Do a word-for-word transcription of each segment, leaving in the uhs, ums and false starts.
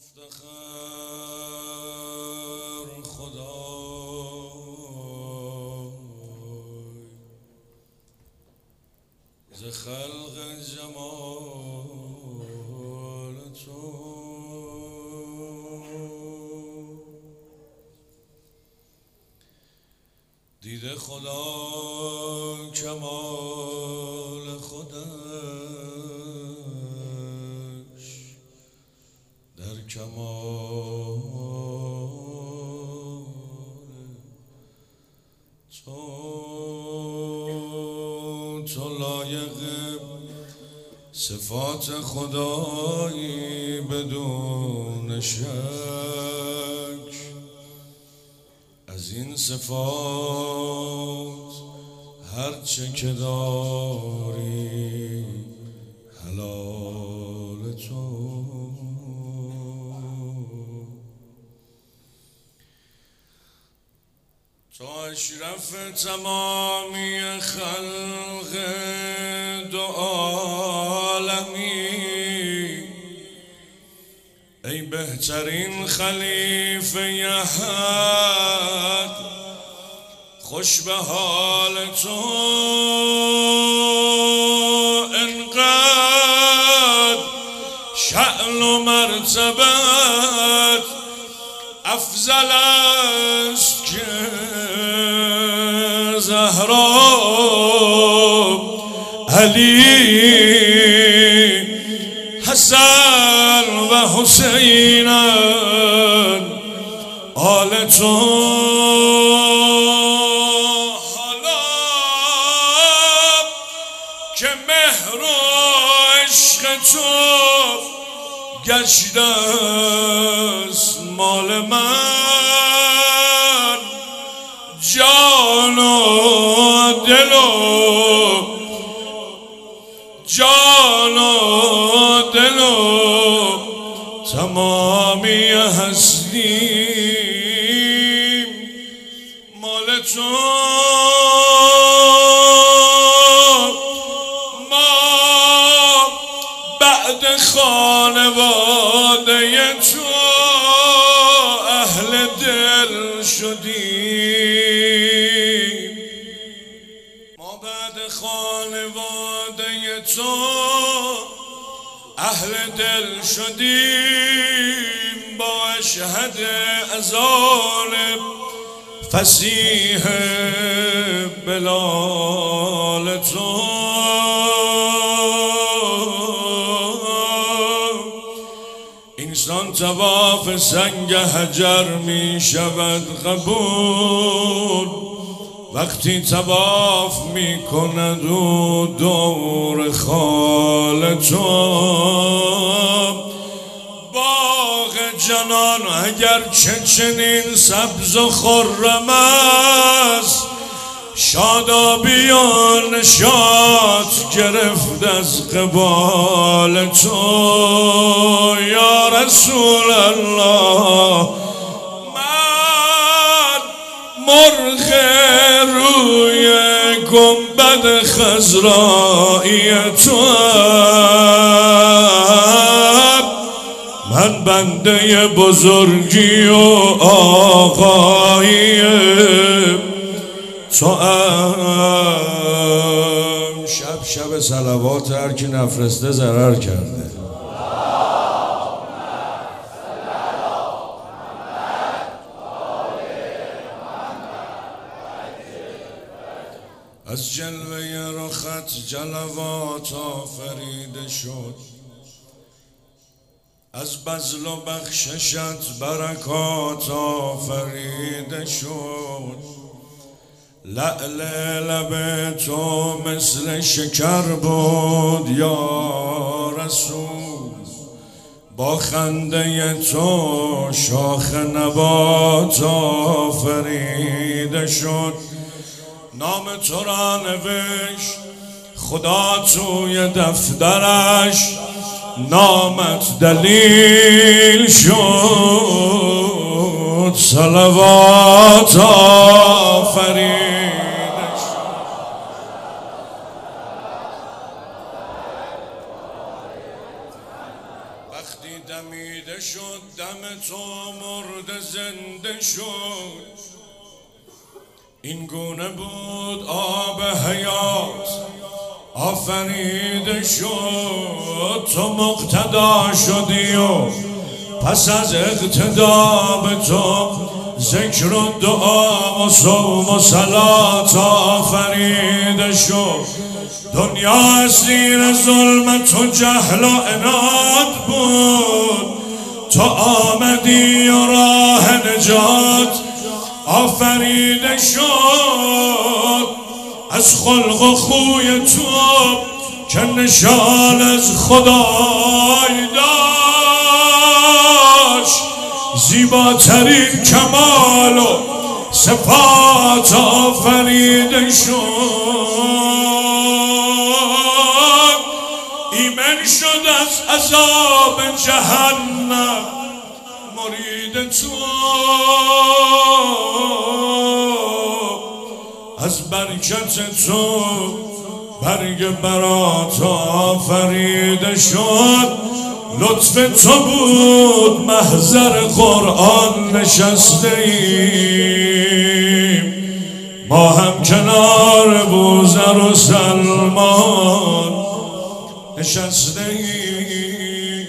مفتخر خدای ز خلق جمال تو دیده خدا کمال خودش در کمال تو تو لایق صفات خدایی بدون شک از این صفات هرچه که داری حلال تو تو اشرف تمامی خلق دو عالمی ای بهترین خلیفه حق خوش به حال تو انقدر شأن و مرتبت افضل است که زهرا علی حسن و حسین آل تو حالا که مهر و عشق تو گشته است مال من جان و دل و جان و دل و تمامی هستیم مال تو ما بعد خانواده تو اهل دل شدیم ما بعد خانواده تو اهل دل شدیم با اشهد اذان فصیح بلال تو انسان طواف سنگ حجر می شود قبول وقتی طواف می کند و دور خال تو باغ جنان اگر چه چنین سبز و خرم است شادابی و نشاط گرفت از قبال تو یا رسول الله من مرغ روی گنبد خضرائی توام من بنده بزرگی و آقایی تو ام شب شب صلوات هر کی نفرسته ضرر کرده از جلوه رخت جلوات آفریده شد از بذل و بخششت برکات آفریده شد لعل لب تو مثل شکر بود یا رسول با خنده تو شاخ نبات آفریده شد نام تو را نوشت خدا توی دفترش نامت دلیل شد صلوات آفریده شد وقتی دمیده شد دم تو مرد زنده شد، این گونه بود آب حیات آفریده شد. تو مقتدا شدی و پس از اقتدا به تو ذکر و دعا و صوم و صلات آفریده شد. دنیا اسیر ظلمت و جهل و عناد بود، تو آمدی و راه نجات آفریده شد. از خلق و خوی تو که نشان از خدای داشت، زیباترین کمال و صفات آفریده شد. ایمن شد از عذاب جهنم مرید تو، از برکت تو برگ برات آفریده شد. لطف تو بود محضر قرآن نشسته ایم، ما هم کنار بوذر و سلمان نشسته ایم.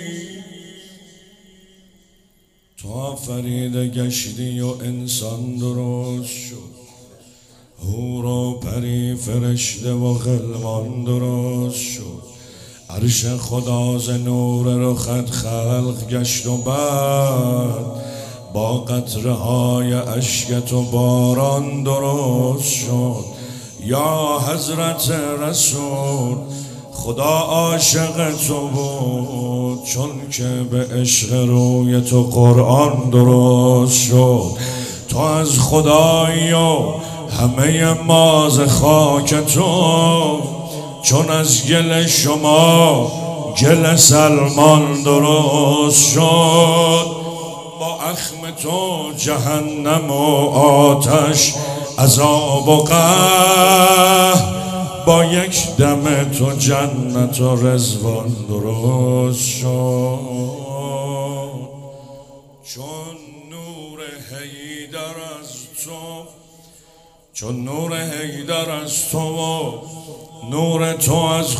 تو آفریده گشتی و انسان درست شد، حور و پری فرشته و غلمان درست شد. عرش خدا ز نور رخت خلق گشت و بعد با قطره های اشکت و باران درست شد. یا حضرت رسول خدا عاشق تو بود، چون که به عشق روی تو قرآن درست شد. تو از خدایی و همه ما ز خاک تو، چون از گل شما گل سلمان درست شد. با اخم تو جهنم و آتش عذاب و قهر، با یک دم تو جنت و رضوان درست شد. چون نور حیدر از تو، چون نور حیدر از تو و نور تو از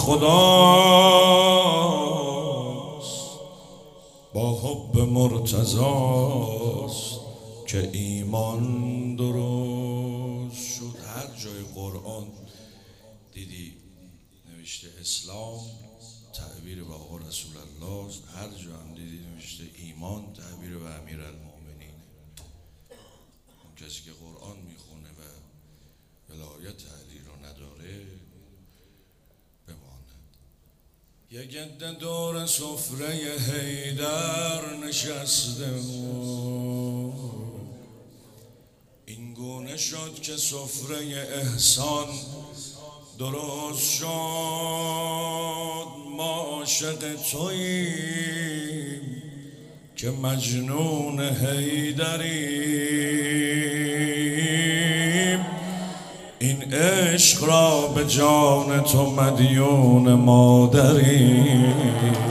خداست، با حب مرتضاست که ایمان درست شد. هر جای قرآن دیدی نوشته اسلام تعبیر به آقا رسول الله، هر جا هم دیدی نوشته ایمان تعبیر به امیرالمومنین. اون کسی که قرآن میخونه و ولایت علی رو نداره بماند. یک عده دور سفره حیدر نشسته بود، این گونه شد که سفره احسان درست شد. ما عاشق توییم که مجنون حیدریم، این عشق را به جان تو مدیون مادریم.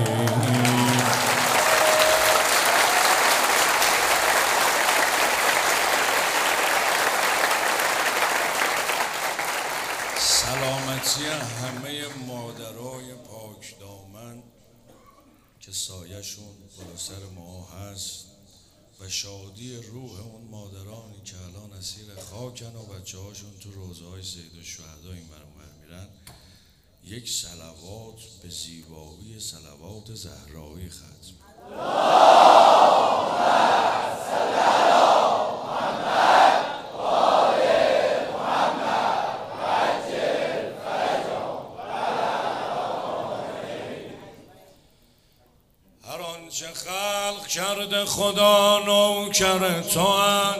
سلامتی همه مادرای پاک دامن که سایه‌شون بالا سر ما هست و شادی روح اون مادرانی که الان اسیر خاکن و بچه هاشون تو روضه های سید الشهدا این ور اون ور میرن، یک صلوات به زیبایی صلوات زهرایی ختم. چه خلق کرده خدا نوکر توان،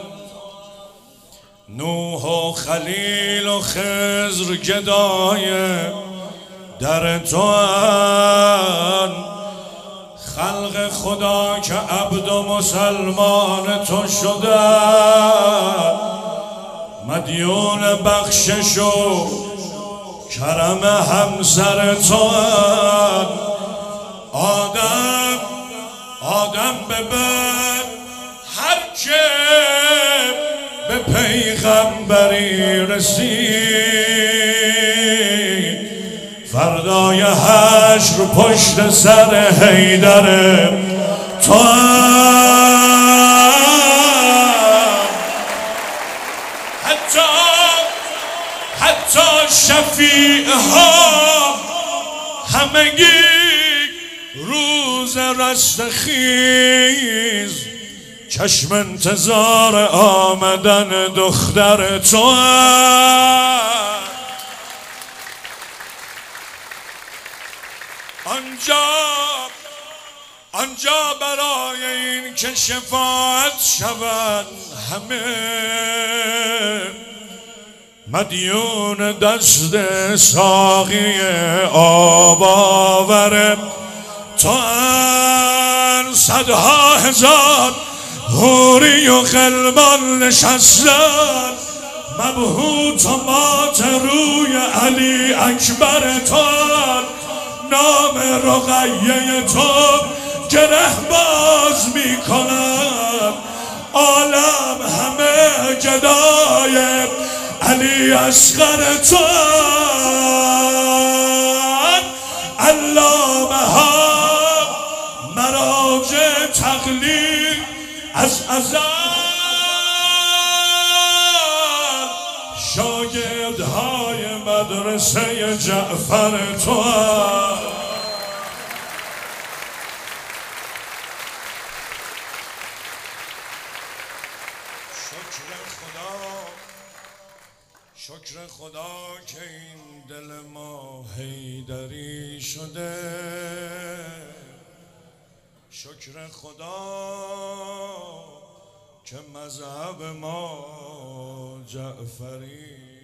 نوح و خلیل و خضر گدای در توان. خلق خدا که عبد و مسلمان تو شده، مدیون بخشش و کرم همسر توان. آدم آدم ببر هر که به پیغمبری رسید فردای حشر پشت سر حیدر تو حتی حتی شفیع ها همگی روز رستخیز چشم انتظار آمدن دختر تو آنجا آنجا برای این که شفاعت شود همه مدیون دست ساقی آب آور تو ان صدها هزار حوری و غلمان نشستن مبهوت و مات روی علی اکبر تو نام رقیه تو گره باز می کند عالم همه گدای علی اصغر تو علامه ها مراجع تقلید از ازل شاگردهای مدرسه جعفر تو شکر خدا شکر خدا که این دل ما حیدری شده شکر خدا که مذهب ما جعفری